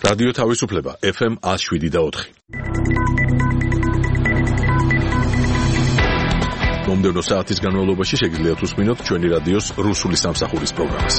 რადიო თავისუფლება FM 107.4. მომდევნო საათის განმავლობაში შეგიძლიათ უსმინოთ ჩვენი რადიოს რუსული სამსახურის პროგრამას.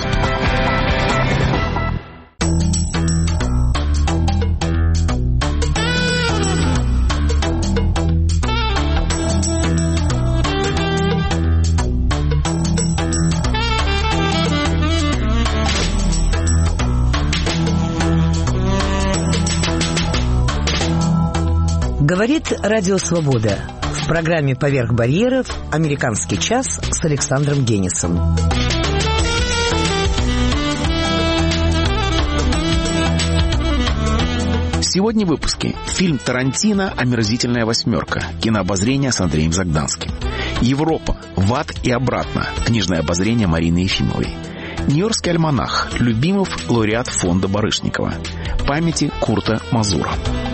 Говорит Радио Свобода. В программе «Поверх барьеров» «Американский час» с Александром Генисом. Сегодня в выпуске фильм Тарантино «Омерзительная восьмерка». Кинообозрение с Андреем Загданским. Европа. В ад и обратно. Книжное обозрение Марины Ефимовой. Нью-Йоркский альманах. Любимов, лауреат фонда Барышникова. Памяти Курта Мазура.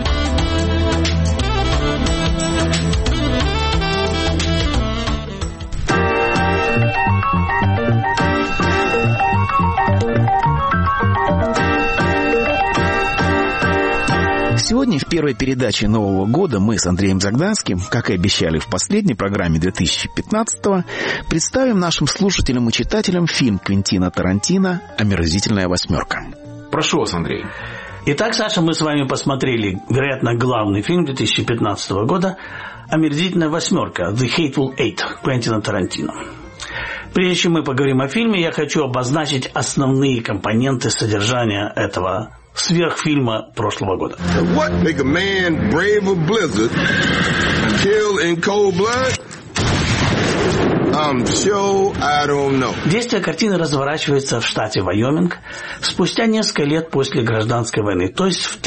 Сегодня в первой передаче Нового года мы с Андреем Загданским, как и обещали в последней программе 2015-го, представим нашим слушателям и читателям фильм Квентина Тарантино «Омерзительная восьмерка». Прошу вас, Андрей. Итак, Саша, мы с вами посмотрели, вероятно, главный фильм 2015 года «Омерзительная восьмерка» «The Hateful Eight» Квентина Тарантино. Прежде чем мы поговорим о фильме, я хочу обозначить основные компоненты содержания этого сверхфильма прошлого года. What make a man brave a blizzard, kill in cold blood? I'm sure I don't know. Действие картины разворачивается в штате Вайоминг спустя несколько лет после гражданской войны, то есть в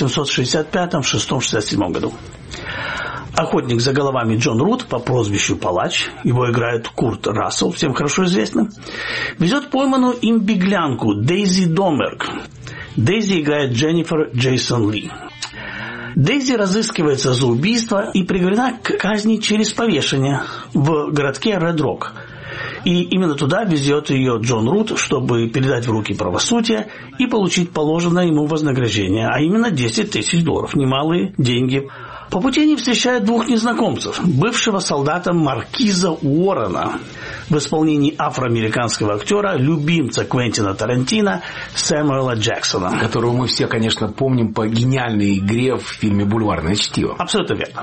1865-67 году. Охотник за головами Джон Рут по прозвищу Палач, его играет Курт Рассел, всем хорошо известный, везет пойманную им беглянку Дейзи Домерг. Дейзи играет Дженнифер Джейсон Ли. Дейзи разыскивается за убийство и приговорена к казни через повешение в городке Ред-Рок. И именно туда везет ее Джон Рут, чтобы передать в руки правосудия и получить положенное ему вознаграждение, а именно $10 тысяч. Немалые деньги. По пути они встречают двух незнакомцев. Бывшего солдата маркиза Уоррена в исполнении афроамериканского актера, любимца Квентина Тарантино Сэмюэла Джексона. Которого мы все, конечно, помним по гениальной игре в фильме «Бульварное чтиво». Абсолютно верно.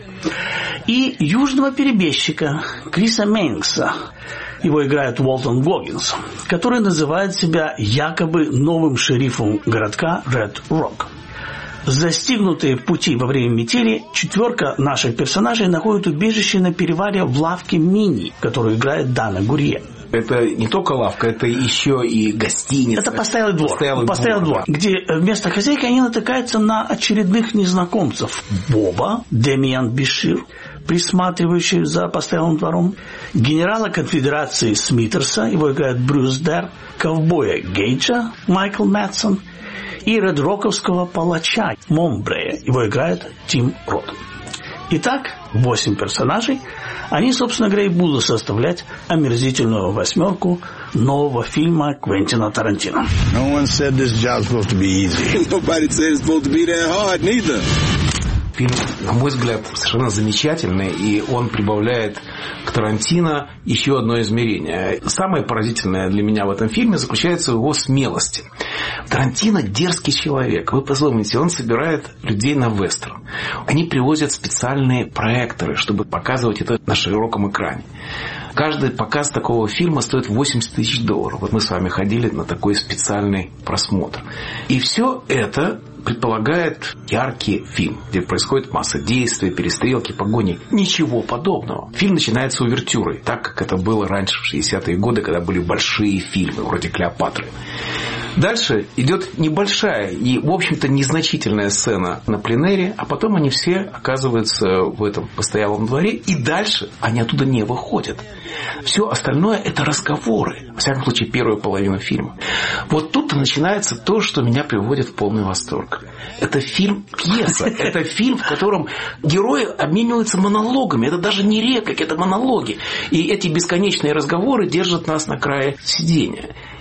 И южного перебежчика Криса Мейнкса. Его играет Уолтон Гоггинс, который называет себя якобы новым шерифом городка Ред-Рок. Застигнутые в пути во время метели, четверка наших персонажей находит убежище на перевале в лавке Мини, которую играет Дана Гурье. Это не только лавка, это еще и гостиница. Это постоялый двор, где вместо хозяйки они натыкаются на очередных незнакомцев. Боба, Демиан Бишир, присматривающий за постоялым двором, генерала конфедерации Смитерса, его играет Брюс Дер, ковбоя Гейджа, Майкл Мэтсон, и редроковского палача Момбрея, его играет Тим Рот. Итак, 8 персонажей. Они, собственно говоря, и будут составлять омерзительную восьмерку нового фильма Квентина Тарантино. No one said this job's supposed to be easy. Nobody said it's supposed to be that hard neither. Фильм, на мой взгляд, совершенно замечательный, и он прибавляет к Тарантино еще одно измерение. Самое поразительное для меня в этом фильме заключается в его смелости. Тарантино дерзкий человек. Вы подумайте, он собирает людей на вестерн. Они привозят специальные проекторы, чтобы показывать это на широком экране. Каждый показ такого фильма стоит $80 тысяч. Вот мы с вами ходили на такой специальный просмотр. И все это предполагает яркий фильм, где происходит масса действий, перестрелки, погони. Ничего подобного. Фильм начинается увертюрой, так как это было раньше, в 60-е годы, когда были большие фильмы, вроде «Клеопатры». Дальше идет небольшая и, в общем-то, незначительная сцена на пленэре, а потом они все оказываются в этом постоялом дворе, и дальше они оттуда не выходят. Все остальное – это разговоры. Во всяком случае, первую половину фильма. Вот тут начинается то, что меня приводит в полный восторг. Это фильм-пьеса. Это фильм, в котором герои обмениваются монологами. Это даже не реплики, это монологи. И эти бесконечные разговоры держат нас на крае сидения.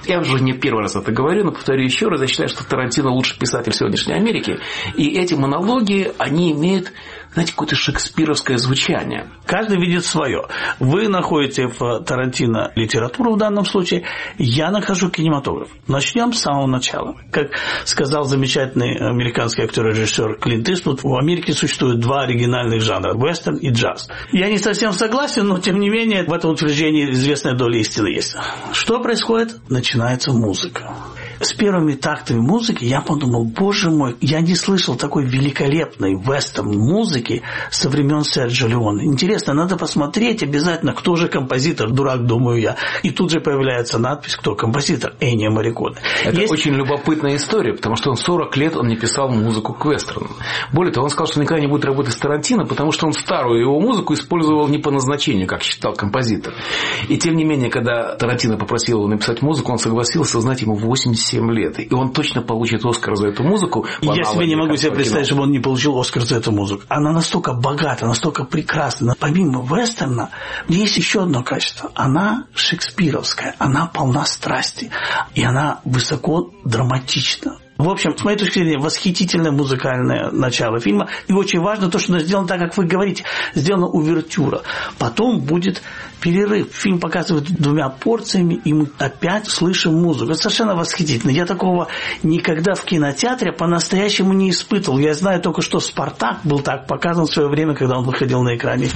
Я уже не первый раз это говорю, но повторю еще раз. Я считаю, что Тарантино лучший писатель сегодняшней Америки. И эти монологи, они имеют, знаете, какое-то шекспировское звучание. Каждый видит свое. Вы находите в Тарантино литературу в данном случае, я нахожу кинематограф. Начнем с самого начала. Как сказал замечательный американский актер и режиссер Клинт Иствуд, в Америке существует два оригинальных жанра – вестерн и джаз. Я не совсем согласен, но тем не менее в этом утверждении известная доля истины есть. Что происходит? Начинается музыка. С первыми тактами музыки я подумал, боже мой, я не слышал такой великолепной вестерн-музыки со времен Серджио Леоне. Интересно, надо посмотреть обязательно, кто же композитор, дурак, думаю я. И тут же появляется надпись, кто композитор, Эннио Морриконе. Это очень любопытная история, потому что он 40 лет он не писал музыку к вестернам. Более того, он сказал, что никогда не будет работать с Тарантино, потому что он старую его музыку использовал не по назначению, как считал композитор. И тем не менее, когда Тарантино попросил его написать музыку, он согласился, знаете, ему 87 лет. И он точно получит Оскар за эту музыку. Я себе не могу себе представить, чтобы он не получил Оскар за эту музыку. Она настолько богата, настолько прекрасна. Помимо вестерна, в ней есть еще одно качество. Она шекспировская, она полна страсти. И она высоко драматична. В общем, с моей точки зрения, восхитительное музыкальное начало фильма. И очень важно то, что сделано так, как вы говорите. Сделана увертюра. Потом будет перерыв. Фильм показывает двумя порциями, и мы опять слышим музыку. Это совершенно восхитительно. Я такого никогда в кинотеатре по-настоящему не испытывал. Я знаю только, что «Спартак» был так показан в свое время, когда он выходил на экране.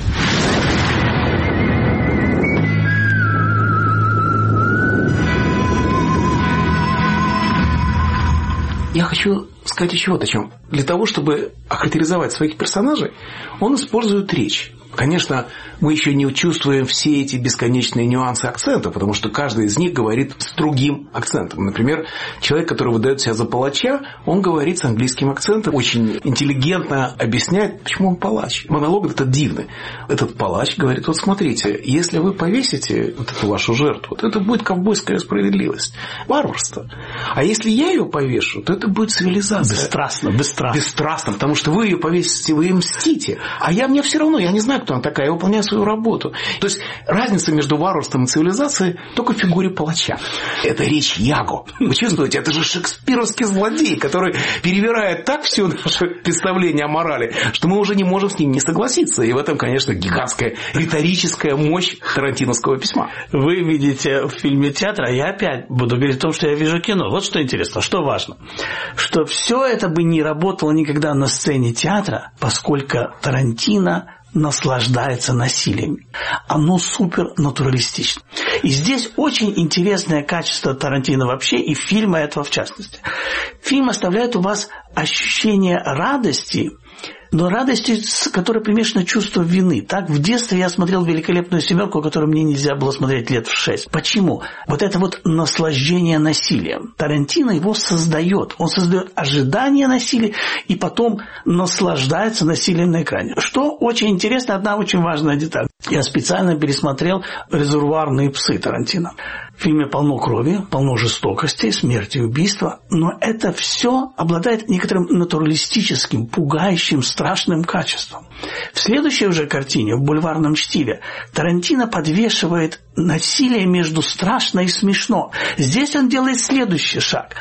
Я хочу сказать еще вот о чем. Для того, чтобы охарактеризовать своих персонажей, он использует речь. Конечно, мы еще не чувствуем все эти бесконечные нюансы акцента, потому что каждый из них говорит с другим акцентом. Например, человек, который выдает себя за палача, он говорит с английским акцентом, очень интеллигентно объясняет, почему он палач. Монолог этот дивный. Этот палач говорит, вот смотрите, если вы повесите вот эту вашу жертву, то это будет ковбойская справедливость, варварство. А если я ее повешу, то это будет цивилизация. Бесстрастно. Бесстрастно, потому что вы ее повесите, вы ей мстите. А мне все равно, я не знаю, кто она такая, я выполняю свою работу. То есть разница между варварством и цивилизацией только в фигуре палача. Это речь Яго. Вы чувствуете, это же шекспировский злодей, который перевирает так все наше представление о морали, что мы уже не можем с ним не согласиться. И в этом, конечно, гигантская риторическая мощь тарантиновского письма. Вы видите в фильме театр, а я опять буду говорить о том, что я вижу кино. Вот что интересно, что важно. Что все это бы не работало никогда на сцене театра, поскольку Тарантино наслаждается насилием. Оно супернатуралистично. И здесь очень интересное качество Тарантино вообще, и фильма этого в частности. Фильм оставляет у вас ощущение радости, но радости, с которой примешано чувство вины. Так, в детстве я смотрел «Великолепную семерку», которую мне нельзя было смотреть лет в 6. Почему? Вот это вот наслаждение насилием. Тарантино его создает. Он создает ожидание насилия и потом наслаждается насилием на экране. Что очень интересно, одна очень важная деталь. Я специально пересмотрел «Резервуарные псы» Тарантино. В фильме полно крови, полно жестокости, смерти и убийства, но это все обладает некоторым натуралистическим, пугающим, страшным качеством. В следующей уже картине, в «Бульварном чтиве», Тарантино подвешивает насилие между страшно и смешно. Здесь он делает следующий шаг.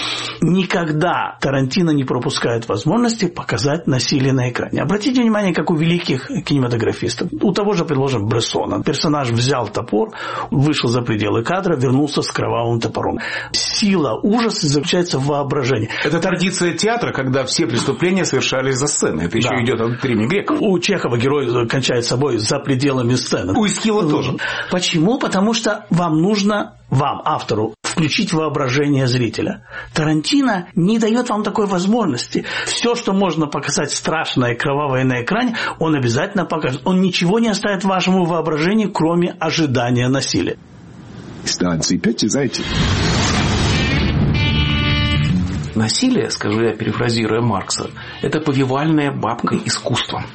Никогда Тарантино не пропускает возможности показать насилие на экране. Обратите внимание, как у великих кинематографистов. У того же, предложим, Брессона. Персонаж взял топор, вышел за пределы кадра, вернулся с кровавым топором. Сила ужаса заключается в воображении. Это традиция театра, когда все преступления совершались за сценой. Это еще идет от древних греков. У Чехова герой кончает собой за пределами сцены. У Эскила тоже. Почему? Потому что вам нужно, автору, включить воображение зрителя. Тарантино не дает вам такой возможности. Все, что можно показать страшное и кровавое на экране, он обязательно покажет. Он ничего не оставит вашему воображению, кроме ожидания насилия. насилие, скажу я, перефразируя Маркса, это повивальная бабка искусства.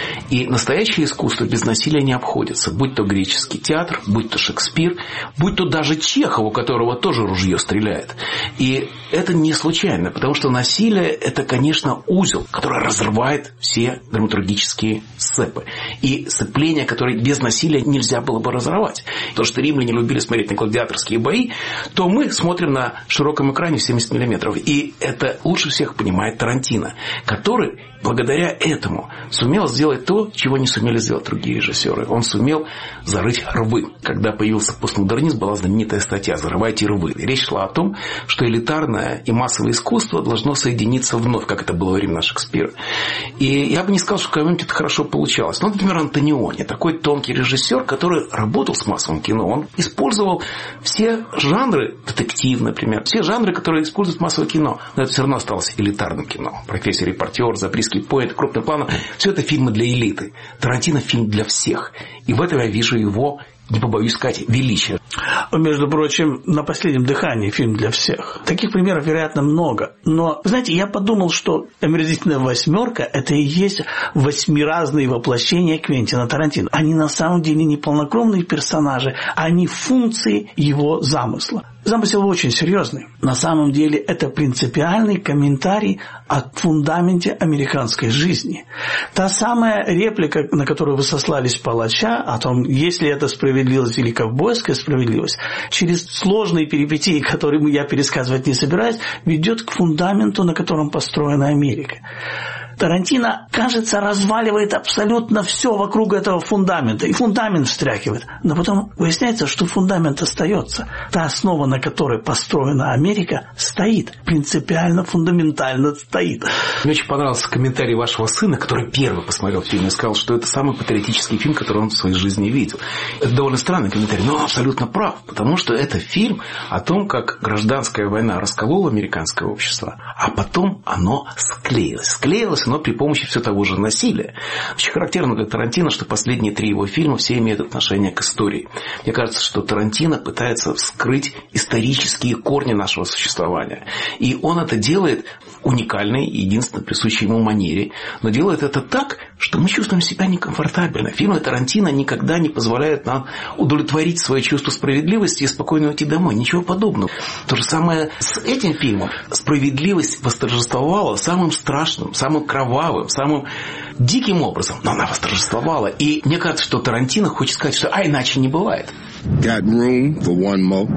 И настоящее искусство без насилия не обходится. Будь то греческий театр, будь то Шекспир, будь то даже Чехов, у которого тоже ружье стреляет. И это не случайно, потому что насилие – это, конечно, узел, который разрывает все драматургические сцепы. И сцепления, которые без насилия нельзя было бы разорвать. То, что римляне любили смотреть на гладиаторские бои, то мы смотрим на широком экране в 70 миллиметров. И это лучше всех понимает Тарантино, который благодаря этому сумел сделать то, чего не сумели сделать другие режиссеры. Он сумел зарыть рвы. Когда появился постмодернизм, была знаменитая статья «Зарывайте рвы». И речь шла о том, что элитарное и массовое искусство должно соединиться вновь, как это было во времена Шекспира. И я бы не сказал, что в какой-нибудь это хорошо получалось. Но, например, Антониони, такой тонкий режиссер, который работал с массовым кино. Он использовал все жанры, детектив, например, все жанры, которые используют массовое кино. Но это все равно осталось элитарным кино. «Профессия репортер», «Заприски поэт», «Крупный план». Все это фильмы для элиты. Тарантино фильм для всех. И в этом я вижу его, не побоюсь сказать, величие. Между прочим, «На последнем дыхании» фильм для всех. Таких примеров, вероятно, много. Но, знаете, я подумал, что «Омерзительная восьмерка» – это и есть восьмиразные воплощения Квентина Тарантино. Они на самом деле не полнокровные персонажи, они функции его замысла. Замысел очень серьезный. На самом деле это принципиальный комментарий о фундаменте американской жизни. Та самая реплика, на которую вы сослались палача, о том, есть ли это справедливость или ковбойская справедливость, через сложные перипетии, которые я пересказывать не собираюсь, ведет к фундаменту, на котором построена Америка. Тарантино, кажется, разваливает абсолютно все вокруг этого фундамента. И фундамент встряхивает. Но потом выясняется, что фундамент остается. Та основа, на которой построена Америка, стоит. Принципиально, фундаментально стоит. Мне очень понравился комментарий вашего сына, который первый посмотрел фильм и сказал, что это самый патриотический фильм, который он в своей жизни видел. Это довольно странный комментарий, но он абсолютно прав. Потому что это фильм о том, как гражданская война расколола американское общество, а потом оно склеилось. Склеилось но при помощи все того же насилия. Очень характерно для Тарантино, что последние 3 его фильма все имеют отношение к истории. Мне кажется, что Тарантино пытается вскрыть исторические корни нашего существования. И он это делает в уникальной, единственно присущей ему манере. Но делает это так, что мы чувствуем себя некомфортабельно. Фильмы Тарантино никогда не позволяют нам удовлетворить свое чувство справедливости и спокойно уйти домой. Ничего подобного. То же самое с этим фильмом. Справедливость восторжествовала самым страшным, самым кровавым, самым диким образом. Но она восторжествовала. И мне кажется, что Тарантино хочет сказать, что иначе не бывает. Got room for one more.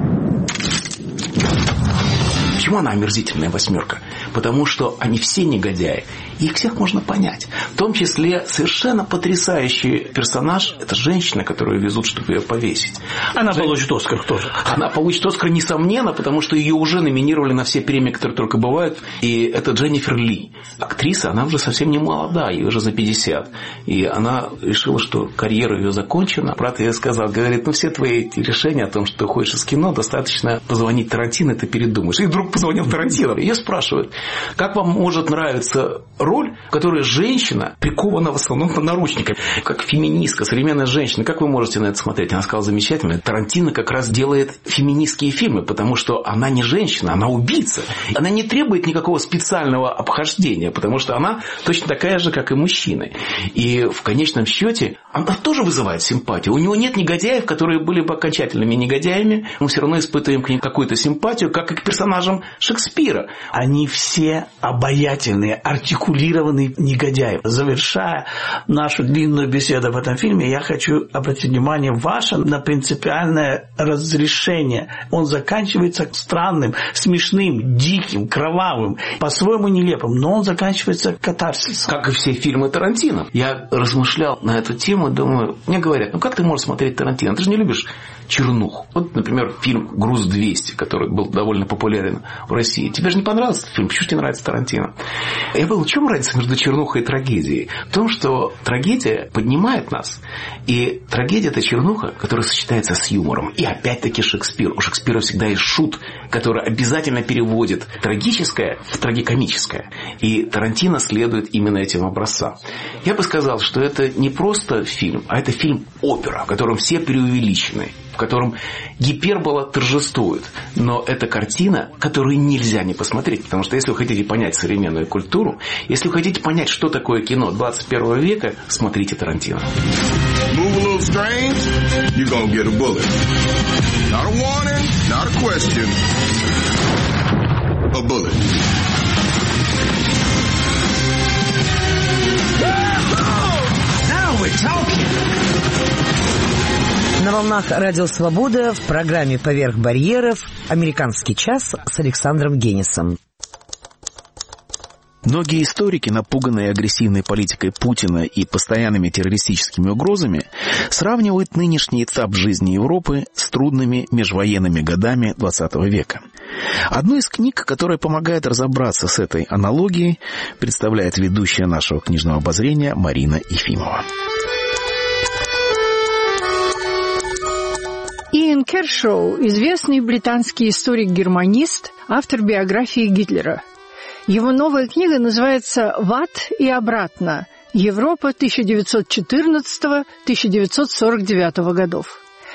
Почему она омерзительная восьмерка? Потому что они все негодяи. И их всех можно понять. В том числе совершенно потрясающий персонаж – это женщина, которую везут, чтобы ее повесить. Она получит «Оскар» тоже. Она получит «Оскар», несомненно, потому что ее уже номинировали на все премии, которые только бывают. И это Дженнифер Ли. Актриса, она уже совсем не молода, ей уже за 50. И она решила, что карьера ее закончена. Брат ей сказал, говорит, все твои эти решения о том, что ты уходишь из кино, достаточно позвонить Тарантино, ты передумаешь. И вдруг позвонил Тарантино. Ее спрашивают, как вам может нравиться роль, в которой женщина прикована в основном по наручникам, как феминистка, современная женщина. Как вы можете на это смотреть? Она сказала замечательно. Тарантино как раз делает феминистские фильмы, потому что она не женщина, она убийца. Она не требует никакого специального обхождения, потому что она точно такая же, как и мужчины. И в конечном счете она тоже вызывает симпатию. У него нет негодяев, которые были бы окончательными негодяями. Мы все равно испытываем к ним какую-то симпатию, как и к персонажам Шекспира. Они все обаятельные, артикулированные негодяи. Завершая нашу длинную беседу в этом фильме, я хочу обратить внимание ваше на принципиальное разрешение. Он заканчивается странным, смешным, диким, кровавым, по-своему нелепым, но он заканчивается катарсисом. Как и все фильмы Тарантино. Я размышлял на эту тему и думаю, мне говорят, как ты можешь смотреть Тарантино? Ты же не любишь чернуху. Вот, например, фильм «Груз-200», который был довольно популярен в России. Тебе же не понравился этот фильм? Почему тебе нравится Тарантино? Я думал, в чем разница между чернухой и трагедией? В том, что трагедия поднимает нас. И трагедия – это чернуха, которая сочетается с юмором. И опять-таки Шекспир. У Шекспира всегда есть шут, который обязательно переводит трагическое в трагикомическое. И Тарантино следует именно этим образцам. Я бы сказал, что это не просто фильм, а это фильм-опера, в котором все преувеличены, в котором гипербола торжествует. Но это картина, которую нельзя не посмотреть, потому что если вы хотите понять современную культуру, если вы хотите понять, что такое кино 21 века, смотрите Тарантино. Move a little strange, you're gonna get a bullet. Not a warning, not a question. A bullet. Now we're talking. На волнах Радио Свобода в программе «Поверх барьеров» «Американский час» с Александром Генисом. Многие историки, напуганные агрессивной политикой Путина и постоянными террористическими угрозами, сравнивают нынешний этап жизни Европы с трудными межвоенными годами XX века. Одну из книг, которая помогает разобраться с этой аналогией, представляет ведущая нашего книжного обозрения Марина Ефимова. Иэн Кершоу – известный британский историк-германист, автор биографии Гитлера. Его новая книга называется «В ад и обратно. Европа 1914-1949 годов».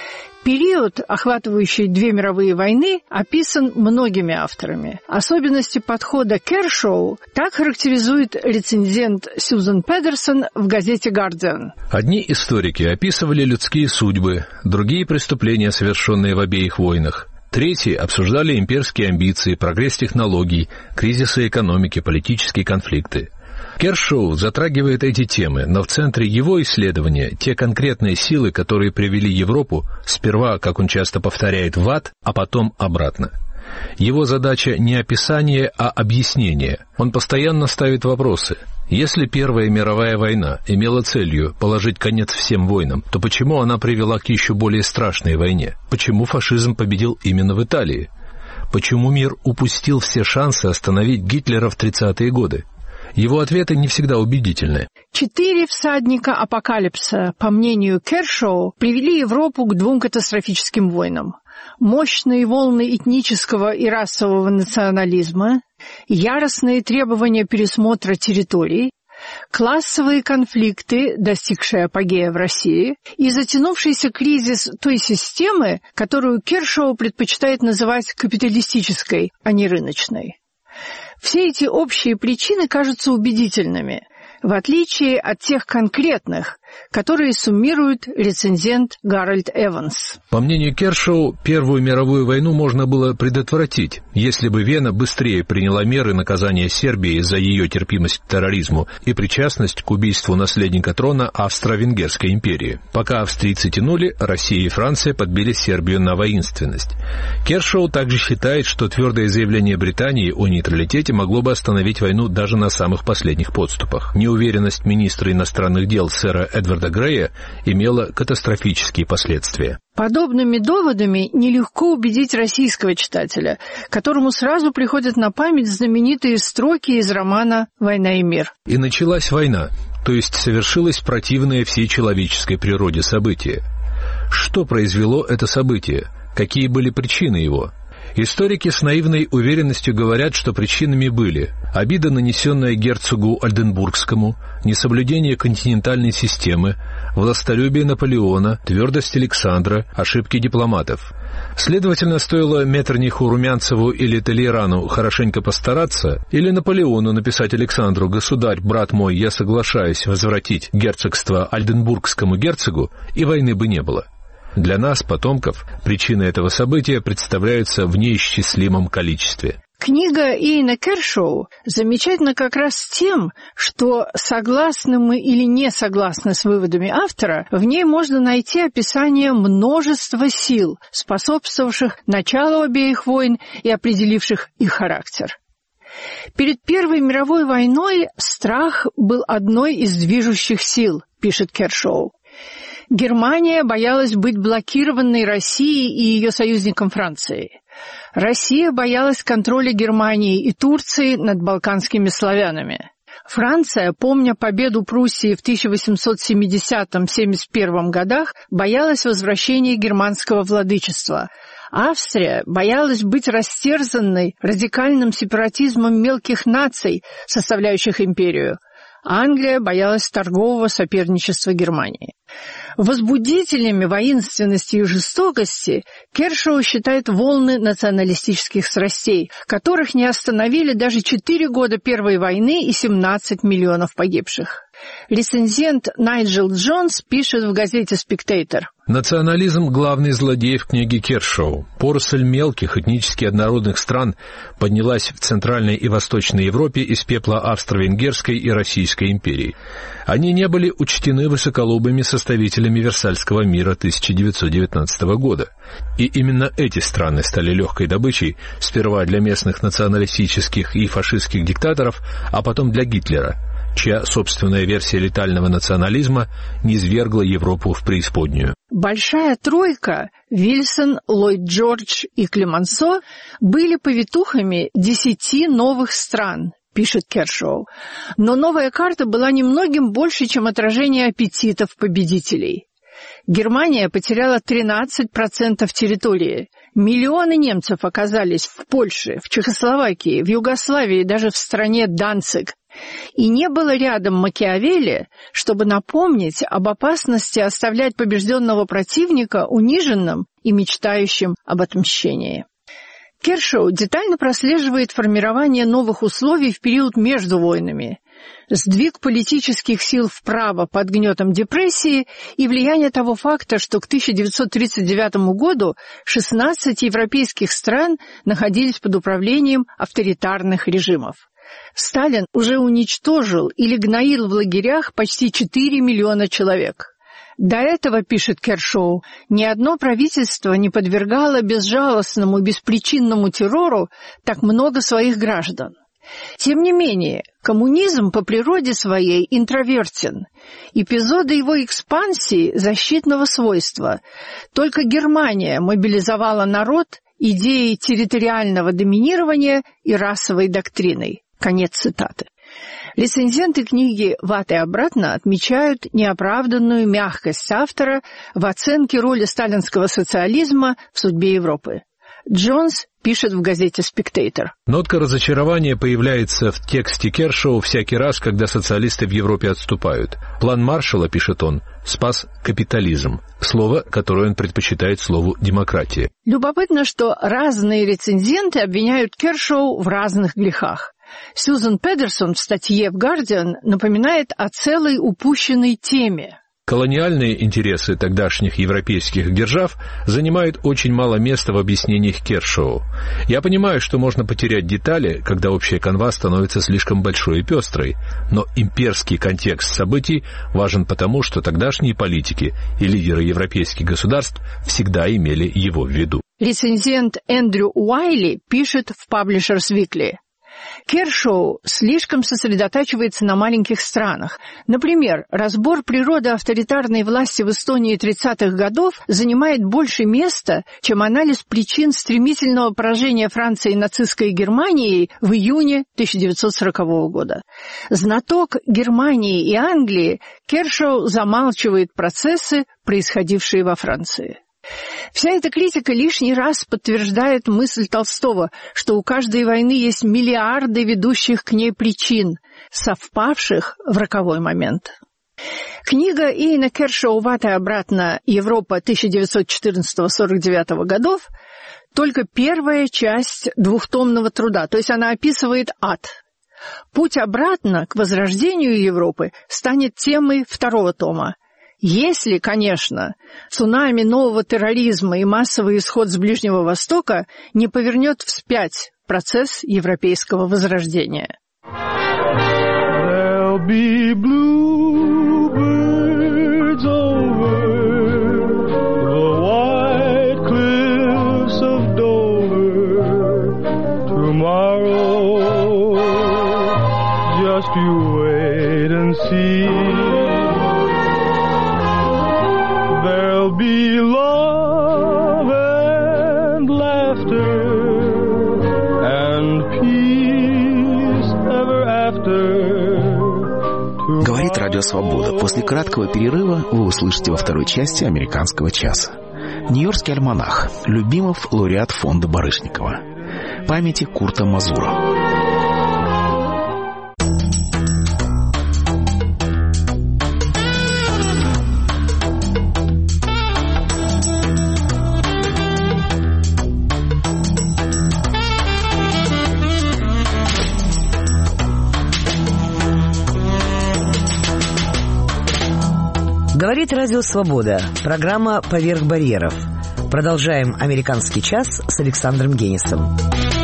Период, охватывающий 2 мировые войны, описан многими авторами. Особенности подхода Кершоу так характеризует рецензент Сьюзен Педерсон в газете «Гардиан». Одни историки описывали людские судьбы, другие – преступления, совершенные в обеих войнах. Третьи обсуждали имперские амбиции, прогресс технологий, кризисы экономики, политические конфликты. Кершоу затрагивает эти темы, но в центре его исследования те конкретные силы, которые привели Европу сперва, как он часто повторяет, в ад, а потом обратно. Его задача не описание, а объяснение. Он постоянно ставит вопросы. Если Первая мировая война имела целью положить конец всем войнам, то почему она привела к еще более страшной войне? Почему фашизм победил именно в Италии? Почему мир упустил все шансы остановить Гитлера в 30-е годы? Его ответы не всегда убедительны. 4 всадника апокалипса, по мнению Кершоу, привели Европу к 2 катастрофическим войнам. Мощные волны этнического и расового национализма, яростные требования пересмотра территорий, классовые конфликты, достигшие апогея в России, и затянувшийся кризис той системы, которую Кершоу предпочитает называть капиталистической, а не рыночной. Все эти общие причины кажутся убедительными, в отличие от тех конкретных, которые суммирует рецензент Гарольд Эванс. По мнению Кершоу, Первую мировую войну можно было предотвратить, если бы Вена быстрее приняла меры наказания Сербии за ее терпимость к терроризму и причастность к убийству наследника трона Австро-Венгерской империи. Пока австрийцы тянули, Россия и Франция подбили Сербию на воинственность. Кершоу также считает, что твердое заявление Британии о нейтралитете могло бы остановить войну даже на самых последних подступах. Неуверенность министра иностранных дел сэра Эдварда Грея имела катастрофические последствия. Подобными доводами нелегко убедить российского читателя, которому сразу приходят на память знаменитые строки из романа «Война и мир». И началась война, то есть совершилось противное всей человеческой природе событие. Что произвело это событие? Какие были причины его? Историки с наивной уверенностью говорят, что причинами были обида, нанесенная герцогу Ольденбургскому, несоблюдение континентальной системы, властолюбие Наполеона, твердость Александра, ошибки дипломатов. Следовательно, стоило Меттерниху, Румянцеву или Толейрану хорошенько постараться, или Наполеону написать Александру: «Государь, брат мой, я соглашаюсь возвратить герцогство Ольденбургскому герцогу», и войны бы не было. Для нас, потомков, причины этого события представляются в неисчислимом количестве. Книга Иэна Кершоу замечательна как раз тем, что, согласны мы или не согласны с выводами автора, в ней можно найти описание множества сил, способствовавших началу обеих войн и определивших их характер. Перед Первой мировой войной страх был одной из движущих сил, пишет Кершоу. Германия боялась быть блокированной Россией и ее союзником Францией. Россия боялась контроля Германии и Турции над балканскими славянами. Франция, помня победу Пруссии в 1870-71 годах, боялась возвращения германского владычества. Австрия боялась быть растерзанной радикальным сепаратизмом мелких наций, составляющих империю. Англия боялась торгового соперничества Германии. Возбудителями воинственности и жестокости Кершоу считает волны националистических страстей, которых не остановили даже 4 года Первой войны и 17 миллионов погибших. Рецензент Найджел Джонс пишет в газете «Спектейтор». Национализм – главный злодей в книге Кершоу. Поросль мелких этнически однородных стран поднялась в Центральной и Восточной Европе из пепла Австро-Венгерской и Российской империй. Они не были учтены высоколобыми составителями Версальского мира 1919 года. И именно эти страны стали легкой добычей сперва для местных националистических и фашистских диктаторов, а потом для Гитлера, чья собственная версия летального национализма низвергла Европу в преисподнюю. Большая тройка – Вильсон, Ллойд Джордж и Клемансо – были повитухами 10 новых стран, пишет Кершоу. Но новая карта была немногим больше, чем отражение аппетитов победителей. Германия потеряла 13% территории. Миллионы немцев оказались в Польше, в Чехословакии, в Югославии, даже в стране Данциг. И не было рядом Макиавелли, чтобы напомнить об опасности оставлять побежденного противника униженным и мечтающим об отмщении. Кершоу детально прослеживает формирование новых условий в период между войнами, сдвиг политических сил вправо под гнетом депрессии и влияние того факта, что к 1939 году 16 европейских стран находились под управлением авторитарных режимов. Сталин уже уничтожил или гноил в лагерях почти 4 миллиона человек. До этого, пишет Кершоу, ни одно правительство не подвергало безжалостному, беспричинному террору так много своих граждан. Тем не менее, коммунизм по природе своей интровертен. Эпизоды его экспансии защитного свойства. Только Германия мобилизовала народ идеей территориального доминирования и расовой доктриной. Конец цитаты. Рецензенты книги «В ад и обратно» отмечают неоправданную мягкость автора в оценке роли сталинского социализма в судьбе Европы. Джонс пишет в газете «Спектейтор». Нотка разочарования появляется в тексте Кершоу всякий раз, когда социалисты в Европе отступают. План Маршалла, пишет он, спас капитализм, слово, которое он предпочитает слову «демократия». Любопытно, что разные рецензенты обвиняют Кершоу в разных грехах. Сьюзен Педерсон в статье в «Гардиан» напоминает о целой упущенной теме. Колониальные интересы тогдашних европейских держав занимают очень мало места в объяснениях Кершоу. Я понимаю, что можно потерять детали, когда общая канва становится слишком большой и пестрой, но имперский контекст событий важен потому, что тогдашние политики и лидеры европейских государств всегда имели его в виду. Рецензент Эндрю Уайли пишет в Publishers Weekly. Кершоу слишком сосредотачивается на маленьких странах. Например, разбор природы авторитарной власти в Эстонии 30-х годов занимает больше места, чем анализ причин стремительного поражения Франции нацистской Германией в июне 1940 года. Знаток Германии и Англии, Кершоу замалчивает процессы, происходившие во Франции. Вся эта критика лишний раз подтверждает мысль Толстого, что у каждой войны есть миллиарды ведущих к ней причин, совпавших в роковой момент. Книга Иэна Кершоу «В ад и обратно. Европа 1914-49 годов» только первая часть двухтомного труда, то есть она описывает ад. Путь обратно к возрождению Европы станет темой второго тома. Если, конечно, цунами нового терроризма и массовый исход с Ближнего Востока не повернет вспять процесс европейского возрождения. There'll be bluebirds over the white cliffs of Dover tomorrow. Just you wait and see. There'll be love and laughter and peace ever after. Говорит Радио Свобода. После краткого перерыва вы услышите во второй части «Американского часа». Нью-Йоркский альманах. Любимов лауреат фонда Барышникова. Памяти Курта Мазура. Говорит Радио Свобода. Программа «Поверх барьеров». Продолжаем «Американский час» с Александром Генисом.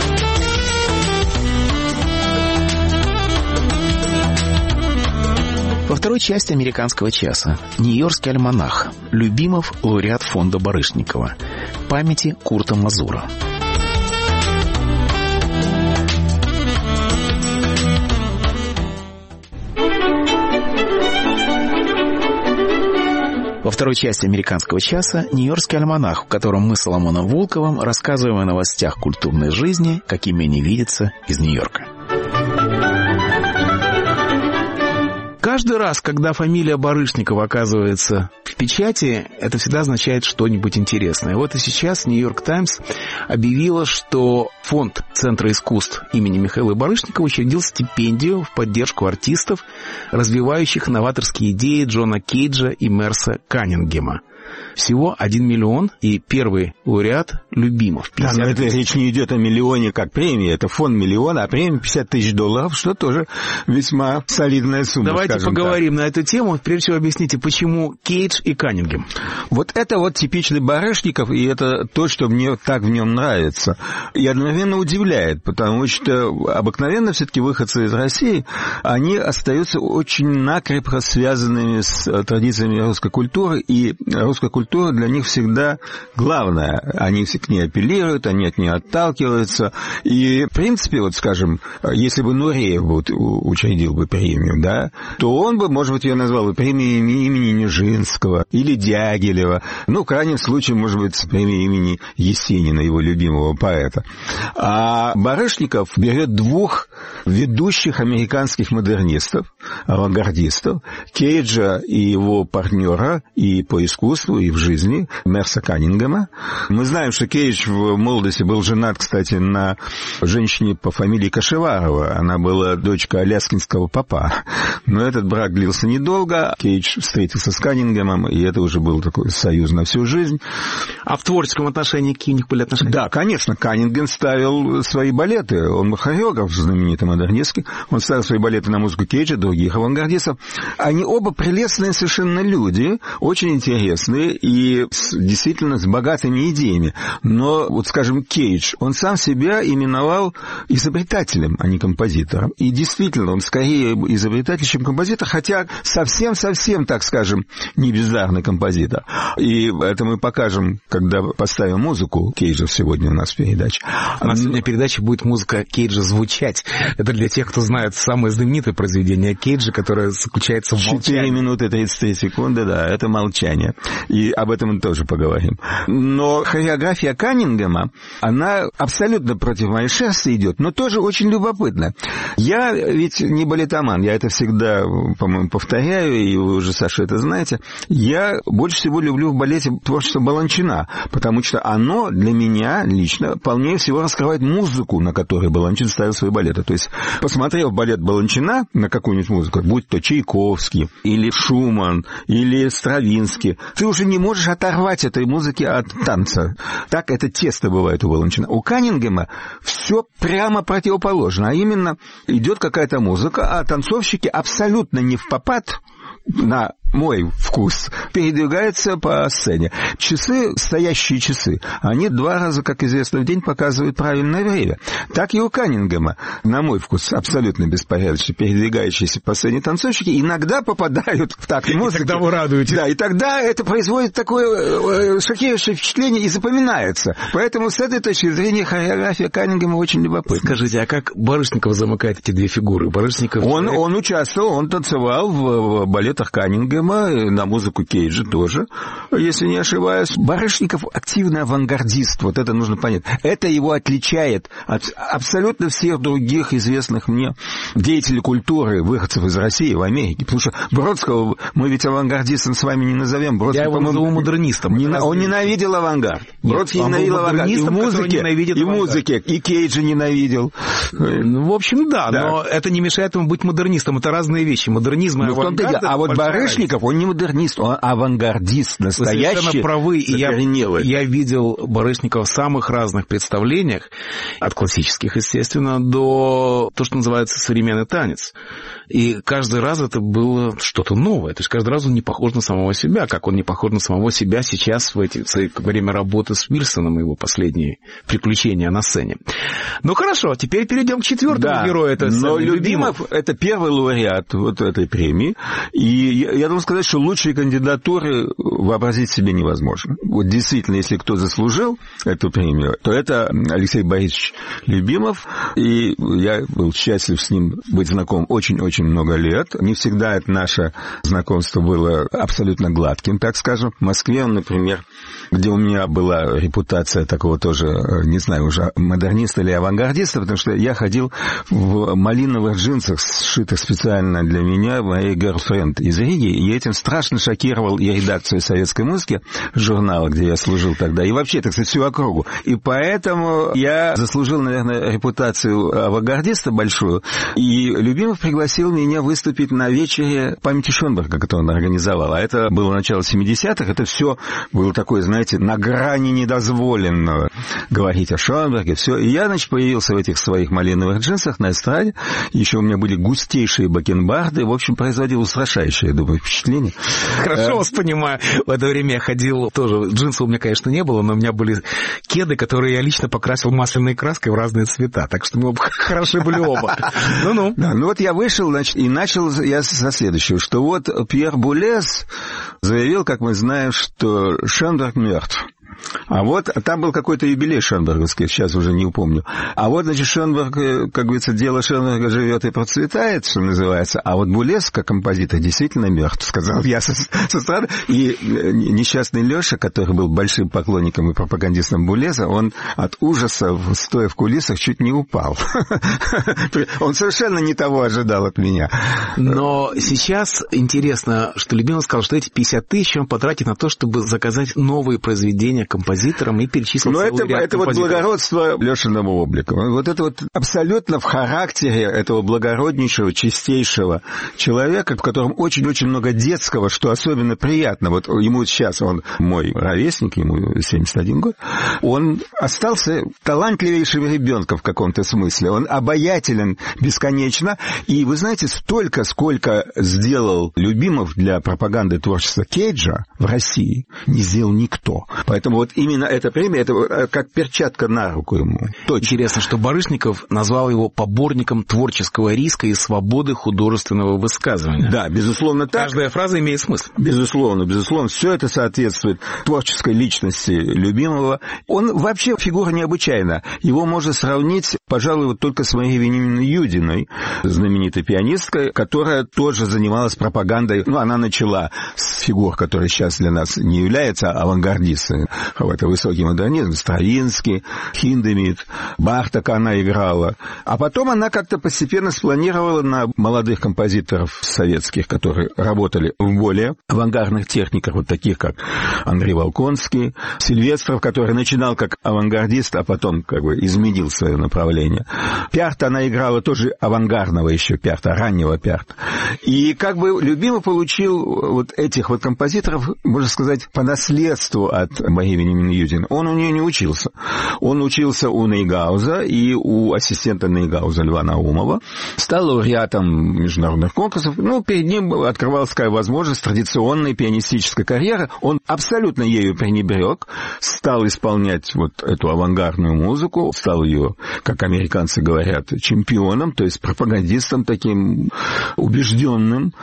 Во второй части «Американского часа» Нью-Йоркский альманах. Любимов, лауреат фонда Барышникова. Памяти Курта Мазура. Во второй части «Американского часа» Нью-Йоркский альманах, в котором мы с Соломоном Волковым рассказываем о новостях культурной жизни, какими они видятся из Нью-Йорка. Каждый раз, когда фамилия Барышникова оказывается в печати, это всегда означает что-нибудь интересное. Вот и сейчас «Нью-Йорк Таймс» объявила, что фонд Центра искусств имени Михаила Барышникова учредил стипендию в поддержку артистов, развивающих новаторские идеи Джона Кейджа и Мерса Каннингема. Всего 1 миллион, и первый лауреат Любимов. Да, но это речь не идет о миллионе как премии, это фонд миллиона, а премия $50 тысяч, что тоже весьма солидная сумма. Давайте поговорим на эту тему. Прежде всего объясните, почему Кейдж и Каннингем? Вот это вот типичный Барышников, и это то, что мне так в нем нравится. И одновременно удивляет, потому что обыкновенно все-таки выходцы из России, они остаются очень накрепко связанными с традициями русской культуры, и русская культура для них всегда главная. Они к ней апеллируют, они от нее отталкиваются. И, в принципе, вот, скажем, если бы Нуреев учредил бы премию, да, то он бы, может быть, ее назвал бы премией имени Нижинского или Дягилева. Ну, в крайнем случае, может быть, премией имени Есенина, его любимого поэта. А Барышников берет двух ведущих американских модернистов, авангардистов, Кейджа и его партнера и по искусству, и в жизни, Мерса Каннингема. Мы знаем, что Кейдж в молодости был женат, кстати, на женщине по фамилии Кашеварова. Она была дочка аляскинского попа. Но этот брак длился недолго. Кейдж встретился с Каннингемом, и это уже был такой союз на всю жизнь. А в творческом отношении какие у них были отношения? Да, конечно. Каннингем ставил свои балеты. Он хореограф знаменитый модернистский. Он ставил свои балеты на музыку Кейджа, других авангардистов. Они оба прелестные совершенно люди, очень интересные и действительно с богатыми идеями. Но, вот скажем, Кейдж, он сам себя именовал изобретателем, а не композитором. И действительно, он скорее изобретатель, чем композитор, хотя совсем-совсем, так скажем, не бездарный композитор. И это мы покажем, когда поставим музыку Кейджа сегодня у нас в передаче. У нас сегодня в передаче будет музыка Кейджа звучать. Это для тех, кто знает самое знаменитое произведение Кейджа, которое заключается в молчании. 4 минуты 33 секунды, да, это молчание. И об этом мы тоже поговорим. Но хореография Каннингема, она абсолютно против моей шерсти идет, но тоже очень любопытна. Я ведь не балетоман, я это всегда, по-моему, повторяю, и вы уже, Саша, это знаете. Я больше всего люблю в балете творчество Баланчина, потому что оно для меня лично полнее всего раскрывает музыку, на которой Баланчин ставил свои балеты. То есть, посмотрев балет Баланчина на какую-нибудь музыку, будь то Чайковский, или Шуман, или Стравинский, ты уже не можешь оторвать этой музыки от танца. Так это тесто бывает у Баланчина. У Каннингема все прямо противоположно, а именно идет какая-то музыка, а танцовщики абсолютно не впопад, на мой вкус, передвигаются по сцене. Часы, стоящие часы, они 2 раза, как известно, в день показывают правильное время. Так и у Каннингема, на мой вкус, абсолютно беспорядочно передвигающиеся по сцене танцовщики иногда попадают в такт музыки. И тогда вы радуетесь. Да, и тогда это производит такое шокирующее впечатление и запоминается. Поэтому с этой точки зрения хореография Каннингема очень любопытна. Скажите, а как Барышников замыкает эти две фигуры? Барышников... Он участвовал, он танцевал в балетах Каннингема, на музыку Кейджа тоже, если не ошибаюсь. Барышников активный авангардист, вот это нужно понять. Это его отличает от абсолютно всех других известных мне деятелей культуры, выходцев из России в Америке. Потому что Бродского мы ведь авангардистом с вами не назовем. Бродский, я его назову модернистом. Он ненавидел авангард. Бродский ненавидел авангард и в музыке, и Кейджа ненавидел. В общем, да, но это не мешает ему быть модернистом. Это разные вещи. Модернизм и авангард. А вот Барышников Барышников, он не модернист, он авангардист, настоящий. Вы совершенно правы, и я видел Барышникова в самых разных представлениях, от классических, естественно, до то, что называется современный танец. И каждый раз это было что-то новое. То есть каждый раз он не похож на самого себя, как он не похож на самого себя сейчас во время работы с Уилсоном и его последние приключения на сцене. Ну хорошо, теперь перейдем к четвертому герою этой сцены. Но Любимов — это первый лауреат вот этой премии. И я должен сказать, что лучшие кандидатуры вообразить себе невозможно. Вот действительно, если кто заслужил эту премию, то это Алексей Борисович Любимов. И я был счастлив с ним быть знаком очень-очень много лет. Не всегда это наше знакомство было абсолютно гладким, так скажем. В Москве он, например, где у меня была репутация такого тоже, не знаю, уже модерниста или авангардиста, потому что я ходил в малиновых джинсах, сшитых специально для меня, моей girlfriend из Риги, и этим страшно шокировал и редакцию советской музыки, журнала, где я служил тогда, и вообще, так сказать, всю округу. И поэтому я заслужил, наверное, репутацию авангардиста большую, и Любимов пригласил меня выступить на вечере памяти Шонберга, которую он организовал. А это было начало 70-х, это все было такое, знаете, на грани недозволенного говорить о Шонберге, все. И я, значит, появился в этих своих малиновых джинсах на эстраде, еще у меня были густейшие бакенбарды, в общем, производил устрашающее, я думаю, впечатление. Хорошо вас понимаю. В это время я ходил тоже, джинсов у меня, конечно, не было, но у меня были кеды, которые я лично покрасил масляной краской в разные цвета, так что мы хороши были оба. Ну-ну. Да, ну вот я вышел, значит, и начал я со следующего, что вот Пьер Булез заявил, как мы знаем, что Шонберг мертв. А вот там был какой-то юбилей шонберговский, сейчас уже не упомню. А вот, значит, Шонберг, как говорится, дело Шонберга живет и процветает, что называется. А вот Булез, как композитор, действительно мертв, сказал я со стороны. И несчастный Леша, который был большим поклонником и пропагандистом Булеза, он от ужаса, стоя в кулисах, чуть не упал. Он совершенно не того ожидал от меня. Но сейчас интересно, что Любимов сказал, что эти 50 тысяч он потратит на то, чтобы заказать новые произведения композитором и перечислил целый ряд композиторов. Это вот благородство Лешиного облика. Вот это вот абсолютно в характере этого благороднейшего, чистейшего человека, в котором очень-очень много детского, что особенно приятно. Вот ему сейчас, он мой ровесник, ему 71 год, он остался талантливейшим ребенком в каком-то смысле. Он обаятелен бесконечно. И вы знаете, столько, сколько сделал Любимов для пропаганды творчества Кейджа в России, не сделал никто. Поэтому вот именно эта премия, это как перчатка на руку ему. Точно. Интересно, что Барышников назвал его поборником творческого риска и свободы художественного высказывания. Да, безусловно, так. Каждая фраза имеет смысл. Безусловно, безусловно. Все это соответствует творческой личности Любимова. Он вообще фигура необычайная. Его можно сравнить, пожалуй, вот только с Марией Вениаминовной Юдиной, знаменитой пианисткой, которая тоже занималась пропагандой. Ну, она начала с фигур, которые сейчас для нас не являются авангардистами. Это высокий модернизм, Стравинский, Хиндемит, Барток она играла. А потом она как-то постепенно спланировала на молодых композиторов советских, которые работали в более авангардных техниках, вот таких как Андрей Волконский, Сильвестров, который начинал как авангардист, а потом как бы изменил свое направление. Пиарта она играла тоже авангардного еще Пиарта, раннего Пиарта. И как бы Любимов получил вот этих вот композиторов, можно сказать, по наследству от Марии Вениаминовны Юдиной. Он у нее не учился. Он учился у Нейгауза и у ассистента Нейгауза Льва Наумова. Стал лауреатом международных конкурсов. Ну, перед ним открывалась такая возможность традиционной пианистической карьеры. Он абсолютно ею пренебрег. Стал исполнять вот эту авангардную музыку. Стал ее, как американцы говорят, чемпионом, то есть пропагандистом таким убежденным.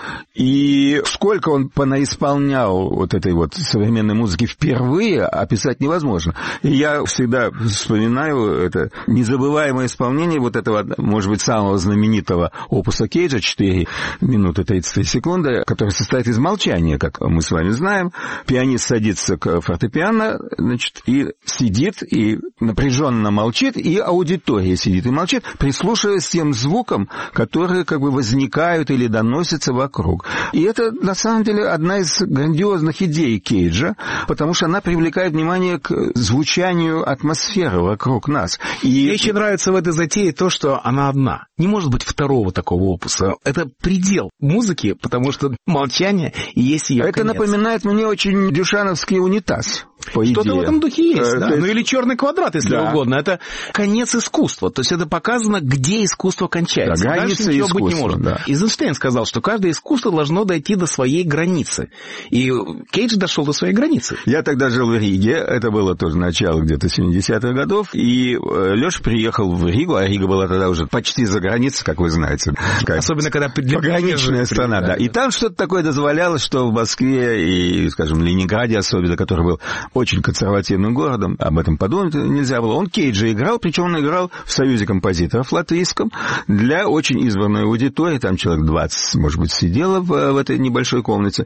И сколько он понаисполнял вот этой вот современной музыки впервые, описать невозможно. И я всегда вспоминаю это незабываемое исполнение вот этого, может быть, самого знаменитого опуса Кейджа, 4 минуты 33 секунды, который состоит из молчания, как мы с вами знаем. Пианист садится к фортепиано, значит, и сидит, и напряженно молчит, и аудитория сидит и молчит, прислушиваясь к тем звукам, которые как бы возникают или доносятся вокруг. И это, на самом деле, одна из грандиозных идей Кейджа, потому что она привлекает внимание к звучанию атмосферы вокруг нас. И мне еще нравится в этой затее то, что она одна. Не может быть второго такого опуса. Это предел музыки, потому что молчание и есть ее это конец. Напоминает мне очень дюшановский унитаз. Что-то в этом духе есть, да. есть... Ну или черный квадрат, если угодно. Это конец искусства. То есть это показано, где искусство кончается. Да, граница дальше ничего искусства, быть не может. Да. Эйзенштейн сказал, что каждое искусство должно дойти до своей границы. И Кейдж дошел до своей границы. Я тогда жил в Риге. Это было тоже начало где-то 70-х годов. И Леша приехал в Ригу, а Рига была тогда уже почти за границей, как вы знаете. Особенно, когда пограничная страна, да. И там что-то такое дозволялось, что в Москве и, скажем, в Ленинграде особенно, который был очень консервативным городом, об этом подумать нельзя было. Он Кейджа играл, причем он играл в Союзе композиторов латвийском для очень избранной аудитории, там человек 20, может быть, сидело в этой небольшой комнате.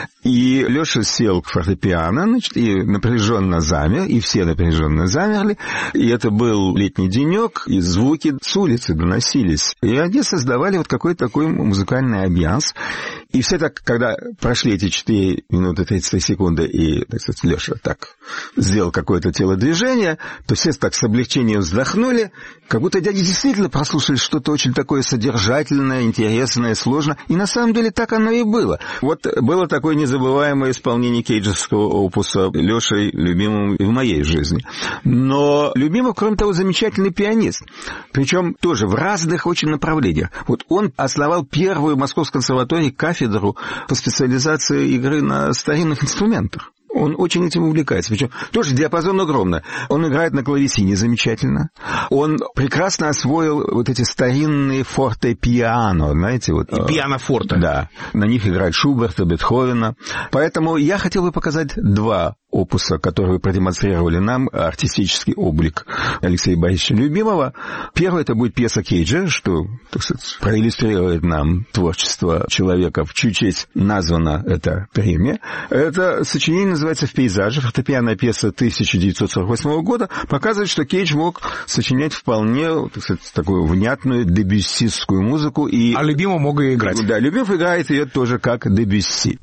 И Леша сел к фортепиано, значит, и напряженно замер, и все напряженно замерли. И это был летний денек, и звуки с улицы доносились. И они создавали вот какой-то такой музыкальный амбианс. И все так, когда прошли эти 4 минуты 30 секунды, и, так сказать, Леша так сделал какое-то телодвижение, то все так с облегчением вздохнули, как будто дяди действительно прослушали что-то очень такое содержательное, интересное, сложное. И на самом деле так оно и было. Вот было такое незабываемое исполнение кейджевского опуса Лешей любимым и в моей жизни. Но Любимов, кроме того, замечательный пианист. Причем тоже в разных очень направлениях. Вот он основал первую в Московской консерватории кафедру по специализации игры на старинных инструментах. Он очень этим увлекается. Причем тоже диапазон огромный. Он играет на клавесине замечательно. Он прекрасно освоил вот эти старинные форте-пиано, знаете, вот. И пиано-форте. Да. На них играет Шуберта, Бетховена. Поэтому я хотел бы показать 2 опуса, которые продемонстрировали нам артистический облик Алексея Борисовича Любимова. Первое — это будет пьеса Кейджа, что, так сказать, проиллюстрирует нам творчество человека, в чью честь названа эта премия. Это сочинение называется «В пейзаже», фортепианная пьеса 1948 года, показывает, что Кейдж мог сочинять вполне, так сказать, такую внятную дебюссистскую музыку. А Любимов мог и играть. Да, Любимов играет ее тоже как Дебюсси.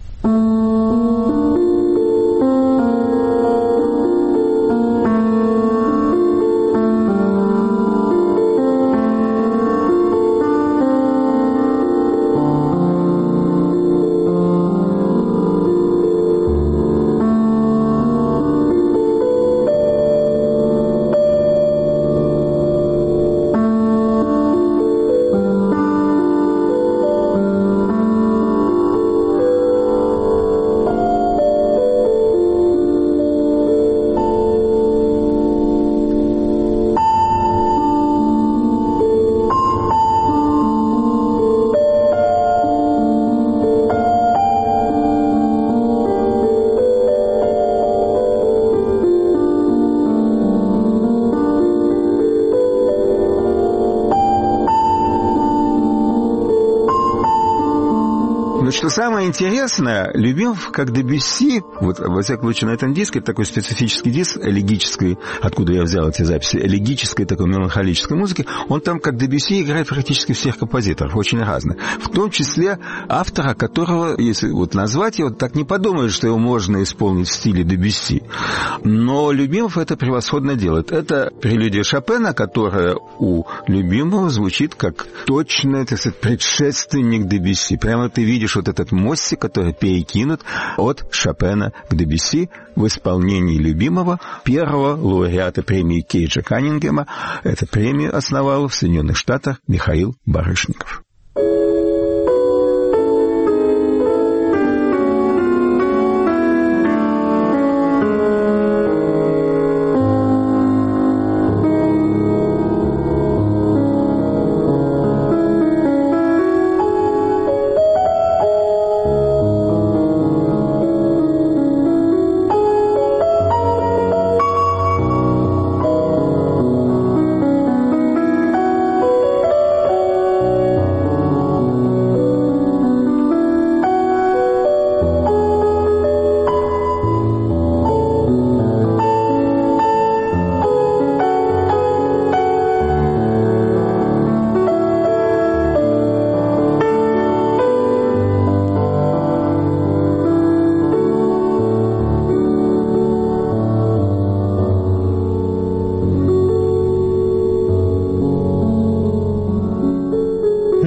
Что самое интересное, Любимов, как Дебюсси, вот, во всяком случае, на этом диске, такой специфический диск элегической, откуда я взял эти записи, элегической такой меланхолической музыки, он там, как Дебюсси, играет практически всех композиторов, очень разных. В том числе автора, которого, если вот назвать его, так не подумаешь, что его можно исполнить в стиле Дебюсси. Но Любимов это превосходно делает. Это прелюдия Шопена, которая у Любимова звучит как точный, так сказать, предшественник Дебюсси. Прямо ты видишь вот этот мостик, который перекинут от Шопена к Дебюсси в исполнении Любимова, первого лауреата премии Кейджа Каннингема. Эту премию основал в Соединенных Штатах Михаил Барышников.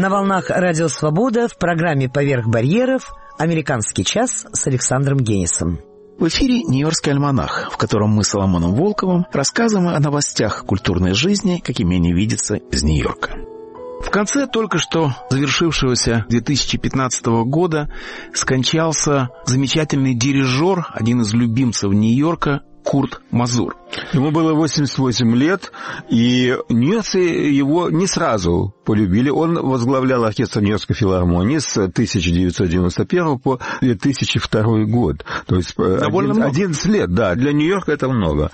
На волнах Радио Свобода в программе «Поверх барьеров» «Американский час» с Александром Генисом. В эфире «Нью-Йоркский альманах», в котором мы с Соломоном Волковым рассказываем о новостях культурной жизни, как имение видится из Нью-Йорка. В конце только что завершившегося 2015 года скончался замечательный дирижер, один из любимцев Нью-Йорка, Курт Мазур. Ему было 88 лет, и нью-йоркцы его не сразу полюбили. Он возглавлял оркестр Нью-Йоркской филармонии с 1991 по 2002 год. То есть довольно 11 лет, да, для Нью-Йорка это много.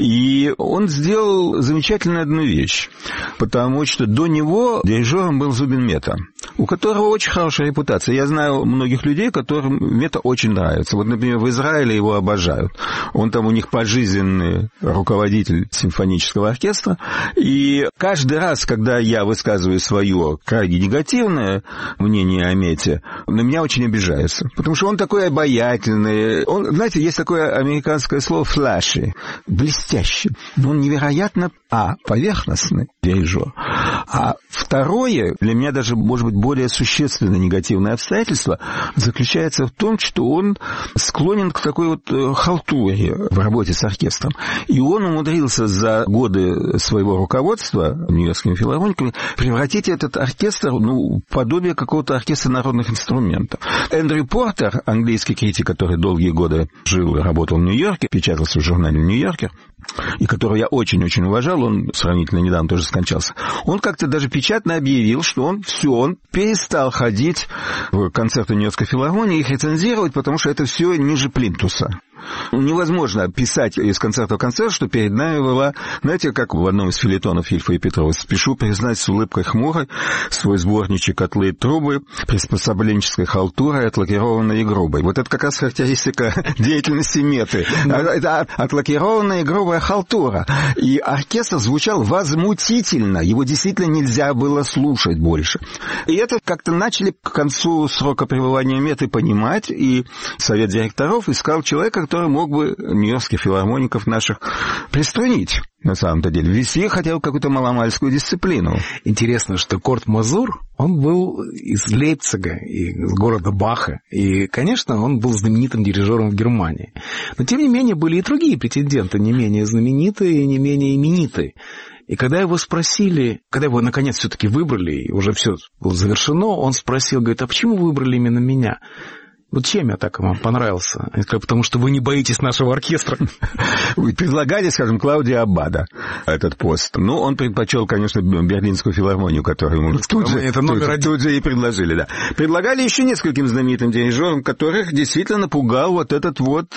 И он сделал замечательную одну вещь, потому что до него дирижером был Зубин Мета, у которого очень хорошая репутация. Я знаю многих людей, которым Мета очень нравится. Вот, например, в Израиле его обожают. Он там у них пожизненный руководитель симфонического оркестра. И каждый раз, когда я высказываю свое крайне негативное мнение о Мете, на меня очень обижаются. Потому что он такой обаятельный. Он, знаете, есть такое американское слово «флаши», блестящий. Но он невероятно, поверхностный дирижер. А второе, для меня даже, может быть, более существенное негативное обстоятельство заключается в том, что он склонен к такой вот халтуре в работе с оркестром. И он умудрился за годы своего руководства Нью-Йоркскими филармониками превратить этот оркестр, в подобие какого-то оркестра народных инструментов. Эндрю Портер, английский критик, который долгие годы жил и работал в Нью-Йорке, печатался в журнале «Нью-Йоркер», и которого я очень-очень уважал, он сравнительно недавно тоже скончался, он как-то даже печатно объявил, что он перестал ходить в концерты Нью-Йоркской филармонии и их рецензировать, потому что это все ниже плинтуса. Невозможно писать из концерта в концерт, что перед нами была, знаете, как в одном из фельетонов Ильфа и Петрова: «Спешу признать с улыбкой хмурой свой сборничек котлы и трубы, приспособленческой халтурой, отлакированной и грубой». Вот это как раз характеристика деятельности Меты. Это отлакированная и грубая халтура. И оркестр звучал возмутительно. Его действительно нельзя было слушать больше. И это как-то начали к концу срока пребывания Меты понимать, и совет директоров искал человека, который мог бы нью-йоркских филармоников наших приструнить, на самом-то деле, ввести хотя бы какую-то маломальскую дисциплину. Интересно, что Курт Мазур, он был из Лейпцига, из города Баха, и, конечно, он был знаменитым дирижером в Германии. Но, тем не менее, были и другие претенденты, не менее знаменитые и не менее именитые. И когда его спросили, когда его, наконец, все-таки выбрали, и уже все было завершено, он спросил, говорит, а почему вы выбрали именно меня? Вот чем я так вам понравился? Они сказали, потому что вы не боитесь нашего оркестра. Вы предлагали, скажем, Клаудио Аббадо этот пост. Он предпочел, конечно, Берлинскую филармонию, которую ему тут же и предложили. Да. Предлагали еще нескольким знаменитым дирижерам, которых действительно напугал вот этот вот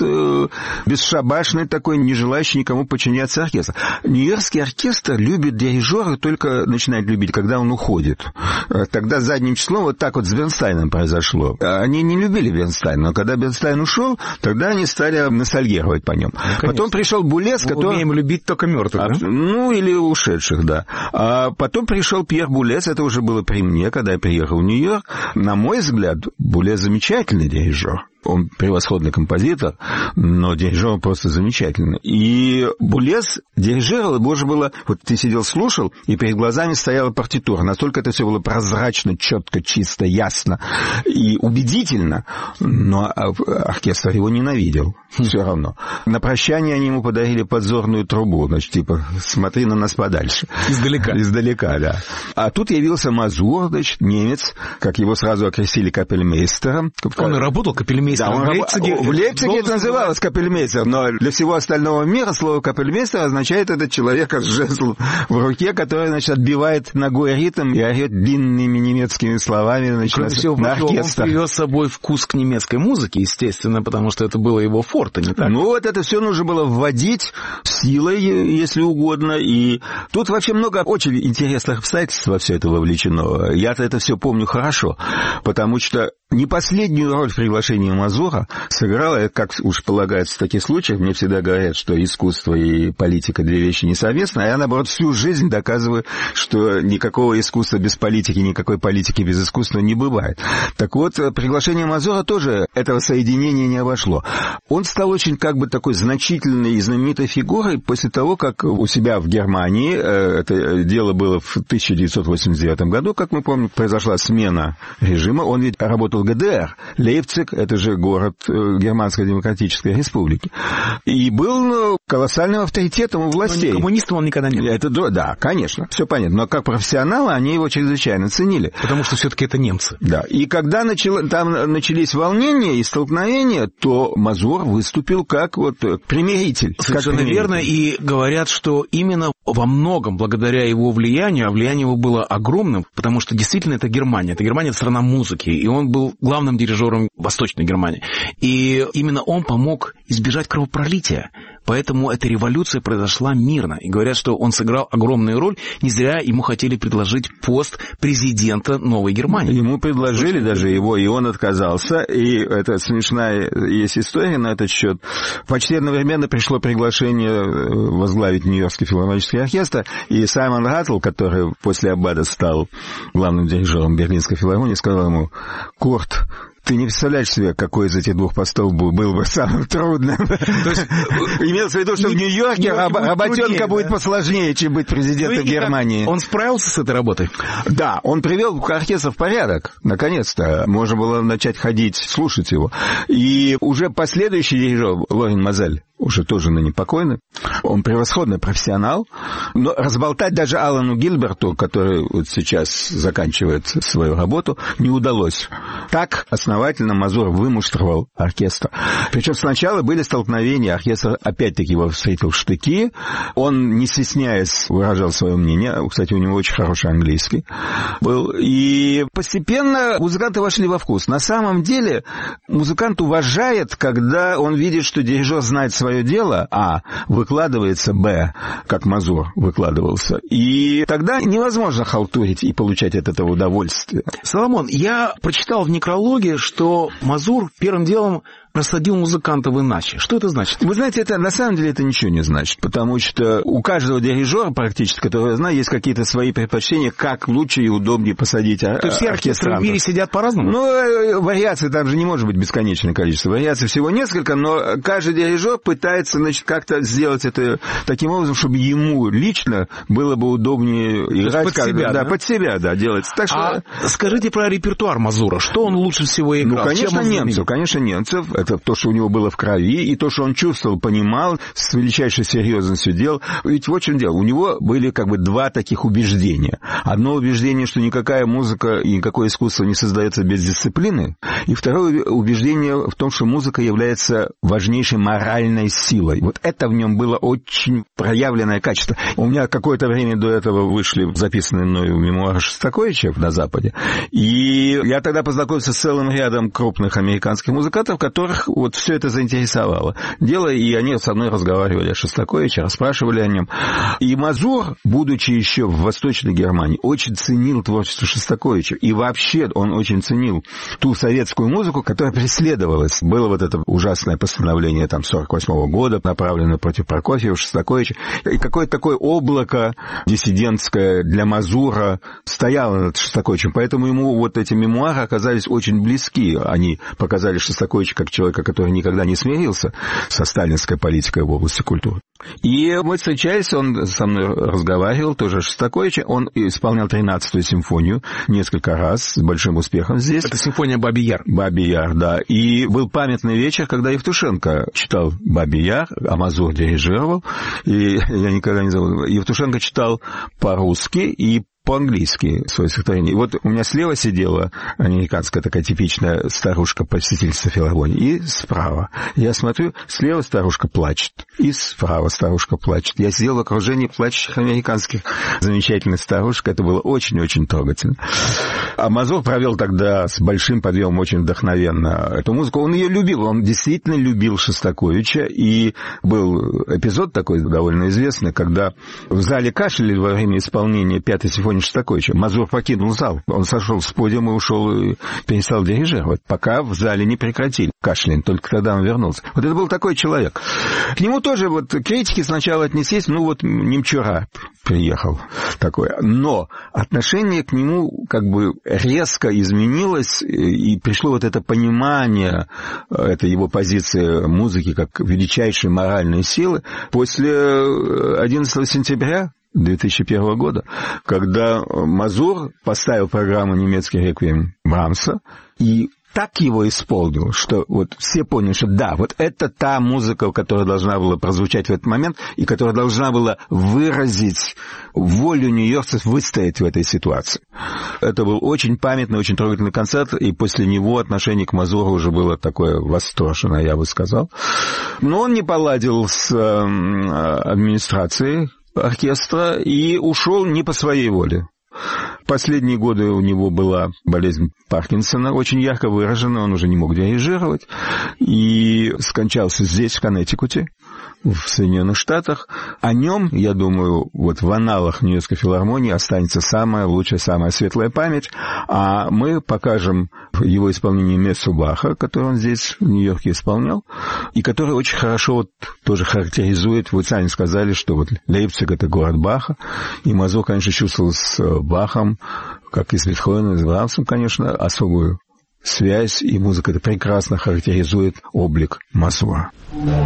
бесшабашный такой, не желающий никому подчиняться оркестр. Нью-Йоркский оркестр любит дирижера, только начинает любить, когда он уходит. Тогда задним числом вот так вот с Бернстайном произошло. Они не любили Бернстайн, но когда Бернстайн ушел, тогда они стали ностальгировать по нем. Потом пришел Булез, который... Умеем любить только мертвых, да? Или ушедших, да. А потом пришел Пьер Булез, это уже было при мне, когда я приехал в Нью-Йорк. На мой взгляд, Булез замечательный дирижер. Он превосходный композитор, но дирижер просто замечательный. И Булез дирижировал, и боже было... Вот ты сидел, слушал, и перед глазами стояла партитура. Настолько это все было прозрачно, четко, чисто, ясно и убедительно. Но оркестр его ненавидел все равно. На прощание они ему подарили подзорную трубу. Значит, типа, смотри на нас подальше. Издалека, да. А тут явился Мазур, значит, немец, как его сразу окрестили капельмейстером. Он и работал капельмейстером. Да, в Лейпциге это называлось капельмейстер, но для всего остального мира слово капельмейстер означает этот человек с жезлом в руке, который, значит, отбивает ногой ритм и орет длинными немецкими словами, значит, на оркестр. Он привез с собой вкус к немецкой музыке, естественно, потому что это было его форте, не так? Вот это все нужно было вводить силой, если угодно, и тут вообще много очень интересных обстоятельств во все это вовлечено. Я-то это все помню хорошо, потому что не последнюю роль в приглашении Мазура сыграла, как уж полагается в таких случаях, мне всегда говорят, что искусство и политика — две вещи несовместные, а я, наоборот, всю жизнь доказываю, что никакого искусства без политики, никакой политики без искусства не бывает. Так вот, приглашение Мазура тоже этого соединения не обошло. Он стал очень такой значительной и знаменитой фигурой после того, как у себя в Германии, это дело было в 1989 году, как мы помним, произошла смена режима. Он ведь работал в ГДР. Лейпциг — это же город Германской Демократической Республики. И был колоссальным авторитетом у властей. Но коммунистом он никогда не был. Да, конечно, все понятно. Но как профессионалы они его чрезвычайно ценили. Потому что все-таки это немцы. Да. И когда там начались волнения и столкновения, то Мазур выступил как примиритель. Совершенно верно. И говорят, что именно во многом благодаря его влиянию, а влияние его было огромным, потому что действительно это Германия. Это Германия — страна музыки. И он был главным дирижером Восточной Германии. И именно он помог избежать кровопролития. Поэтому эта революция произошла мирно. И говорят, что он сыграл огромную роль. Не зря ему хотели предложить пост президента Новой Германии. Ему предложили даже его, и он отказался. И это смешная есть история на этот счет. Почти одновременно пришло приглашение возглавить Нью-Йоркский филармонический оркестр. И Саймон Раттл, который после Аббада стал главным дирижером Берлинской филармонии, сказал ему: «Курт, ты не представляешь себе, какой из этих двух постов был бы самым трудным». То есть имелось в виду, что в Нью-Йорке работенка будет посложнее, чем быть президентом Германии. Он справился с этой работой? Да, он привел оркестр в порядок, наконец-то. Можно было начать ходить, слушать его. И уже последующий дирижер, Лорен Мазель, уже тоже ныне покойный, он превосходный профессионал, но разболтать даже Алану Гильберту, который сейчас заканчивает свою работу, не удалось. Так основательно Мазур вымуштровал оркестр. Причем сначала были столкновения, оркестр опять-таки его встретил в штыки, он, не стесняясь, выражал свое мнение, кстати, у него очень хороший английский был, и постепенно музыканты вошли во вкус. На самом деле музыкант уважает, когда он видит, что дирижер знает свое дело, выкладывается, как Мазур выкладывался. И тогда невозможно халтурить и получать от этого удовольствие. Соломон, я прочитал в некрологе, что Мазур первым делом рассадил музыкантов иначе. Что это значит? Вы знаете, на самом деле это ничего не значит, потому что у каждого дирижера, практически, которого я знаю, есть какие-то свои предпочтения, как лучше и удобнее посадить оркестрантов. То есть все оркестры в мире сидят по-разному? Вариаций там же не может быть бесконечное количество. Вариаций всего несколько, но каждый дирижер пытается, как-то сделать это таким образом, чтобы ему лично было бы удобнее играть. Под себя, да? Под себя, да, делать. Так что... скажите про репертуар Мазура. Что он лучше всего играл? Конечно, немцев. Это то, что у него было в крови, и то, что он чувствовал, понимал, с величайшей серьезностью делал. Ведь вот в чем дело. У него были два таких убеждения. Одно убеждение, что никакая музыка и никакое искусство не создается без дисциплины. И второе убеждение в том, что музыка является важнейшей моральной силой. Вот это в нем было очень проявленное качество. У меня какое-то время до этого вышли записанные мною мемуары Шостаковича на Западе. И я тогда познакомился с целым рядом крупных американских музыкантов, которых все это заинтересовало. И они со мной разговаривали о Шостаковиче, расспрашивали о нем. И Мазур, будучи еще в Восточной Германии, очень ценил творчество Шостаковича. И вообще он очень ценил ту советскую музыку, которая преследовалась. Было это ужасное постановление 1948 года, направленное против Прокофьева, Шостаковича. И какое-то такое облако диссидентское для Мазура стояло над Шостаковичем. Поэтому ему эти мемуары оказались очень близки. Они показали Шостаковича как человека, который никогда не смирился со сталинской политикой в области культуры. И мы встречались, он со мной разговаривал, тоже Шостаковича. Он исполнял 13-ю симфонию несколько раз с большим успехом здесь. Это симфония «Бабий Яр». «Бабий Яр», да. И был памятный вечер, когда Евтушенко читал «Бабий Яр», а Мазур дирижировал. И я никогда не забуду. Евтушенко читал по-русски и по-английски свое стихотворение. И у меня слева сидела американская такая типичная старушка-посетительница филармонии, и справа. Я смотрю, слева старушка плачет, и справа старушка плачет. Я сидел в окружении плачущих американских замечательных старушек. Это было очень-очень трогательно. А Мазур провел тогда с большим подъемом очень вдохновенно эту музыку. Он ее любил, он действительно любил Шостаковича. И был эпизод такой довольно известный, когда в зале кашляли во время исполнения 5-й симфонии понял, что такое. Мазур покинул зал. Он сошел с подиума и ушел, и перестал дирижировать, пока в зале не прекратили кашлянь. Только тогда он вернулся. Вот это был такой человек. К нему тоже вот критики сначала отнеслись, ну вот Немчура приехал такой. Но отношение к нему как бы резко изменилось, и пришло вот это понимание, это его позиция музыки как величайшей моральной силы после 11 сентября 2001 года, когда Мазур поставил программу «Немецкий реквием» Брамса и так его исполнил, что вот все поняли, что да, вот это та музыка, которая должна была прозвучать в этот момент и которая должна была выразить волю нью-йоркцев выстоять в этой ситуации. Это был очень памятный, очень трогательный концерт, и после него отношение к Мазуру уже было такое восторженное, я бы сказал. Но он не поладил с администрацией оркестра и ушел не по своей воле. Последние годы у него была болезнь Паркинсона, очень ярко выражена, он уже не мог дирижировать, и скончался здесь, в Коннектикуте, в Соединенных Штатах. О нем, я думаю, вот в аналах Нью-Йоркской филармонии останется самая лучшая, самая светлая память, а мы покажем его исполнение Мессу Баха, которое он здесь, в Нью-Йорке, исполнял, и который очень хорошо вот тоже характеризует, вы сами сказали, что вот Лейпциг — это город Баха, и Мазур, конечно, чувствовал с Бахом, как и с Бетховеном, и с Брамсом, конечно, особую связь, и музыка это прекрасно характеризует облик Мазура.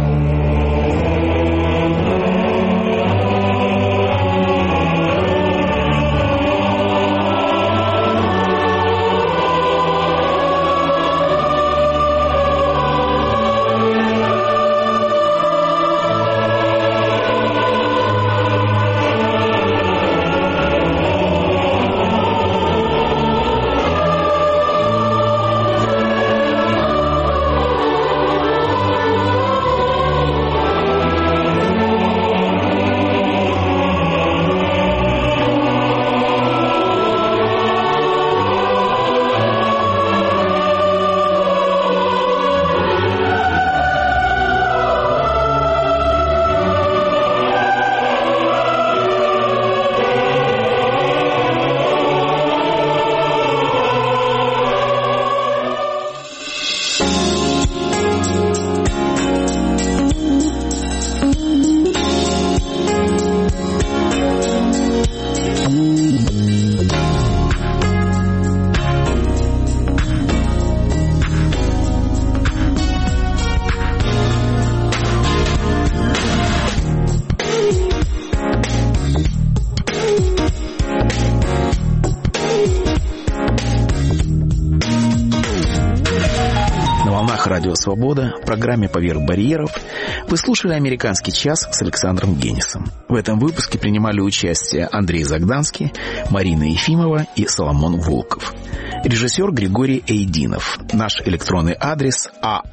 Радио «Свобода», в программе «Поверх барьеров» вы слушали «Американский час» с Александром Генисом. В этом выпуске принимали участие Андрей Загданский, Марина Ефимова и Соломон Волков. Режиссер Григорий Эйдинов. Наш электронный адрес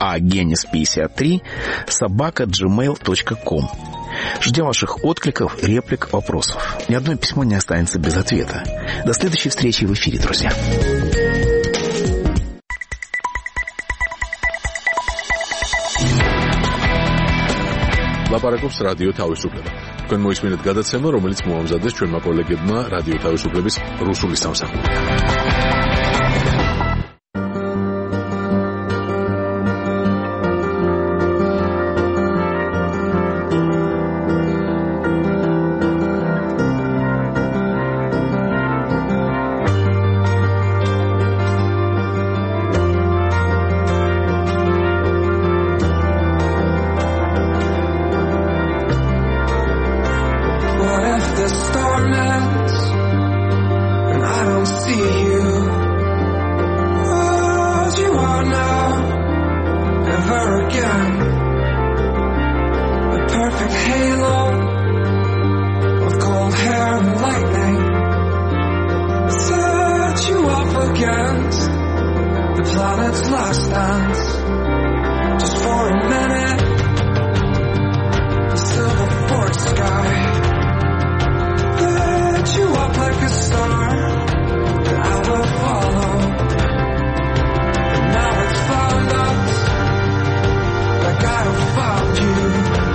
aagenis53@gmail.com. Ждем ваших откликов, реплик, вопросов. Ни одно письмо не останется без ответа. До следующей встречи в эфире, друзья. ლაპარაკობს რადიო თავისუფლება. თქვენ მოისმინეთ გადაცემა, რომელიც მოამზადეს ჩვენმა კოლეგებმა რადიო თავისუფლების რუსული სამსახურიდან.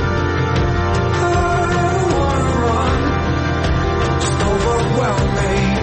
Overwhelm me.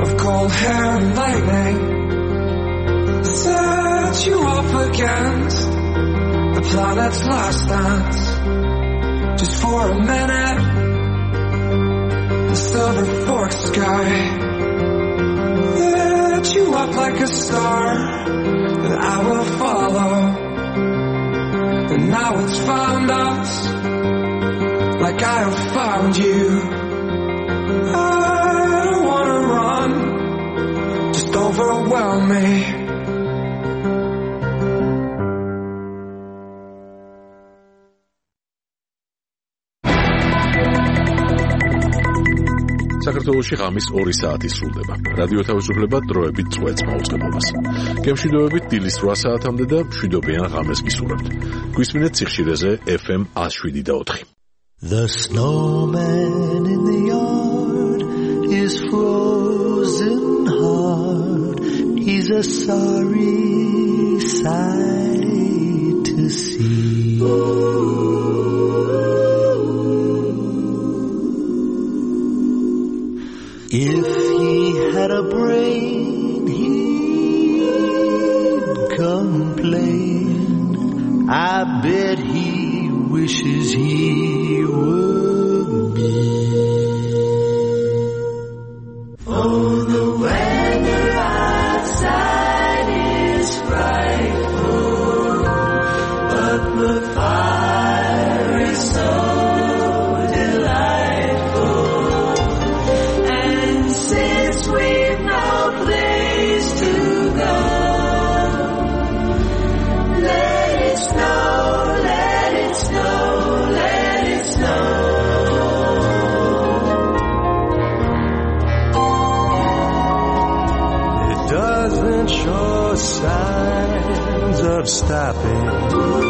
of cold hair and lightning, set you up against the planet's last dance. Just for a minute, the silver forked sky lit you up like a star that I will follow. And now it's found us like I have found you. I don't wanna run, just overwhelm me. საქართველოში ღამის 2 საათი სრულდება. რადიო თავისუფლება დროებით წვეთს მაუწყებლობას. გემშვიდობებით დილის 8 საათამდე და მშვიდობიან ღამეს გისურვებთ. გვისმინეთ ციხშირეზე FM 107.4. The snowman in the yard is frozen hard. He's a sorry sight to see. If he had a brain, he'd complain. I bet he wishes he were me. Oh, the weather outside is frightful, but the fire is so we've no place to go. Let it snow, let it snow, let it snow. It doesn't show signs of stopping.